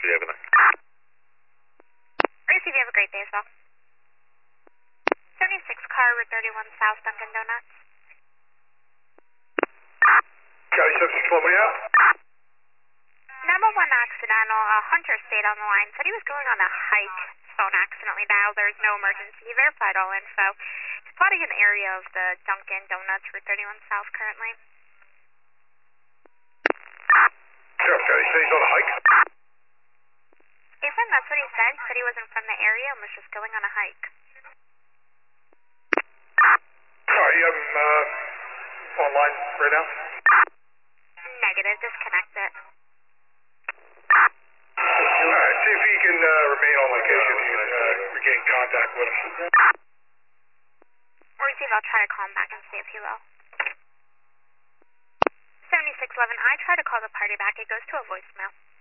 you have a night. Receive, you have a great day as well. 76 car, Route 31 South, Dunkin' Donuts. Charlie 76, me out. Number 1 accidental, Hunter stayed on the line, said he was going on a hike. Phone accidentally dialed, there's no emergency. He verified all info. He's plotting an area of the Dunkin' Donuts, Route 31 South currently. Sure, Charlie, said he's on a hike. Ethan, that's what he said. He said he wasn't from the area and was just going on a hike. Sorry, I'm online right now. Negative, disconnect it. Alright, see if he can remain on location. You can regain contact with him. Receive, I'll try to call him back and see if he will. 7611, I try to call the party back. It goes to a voicemail.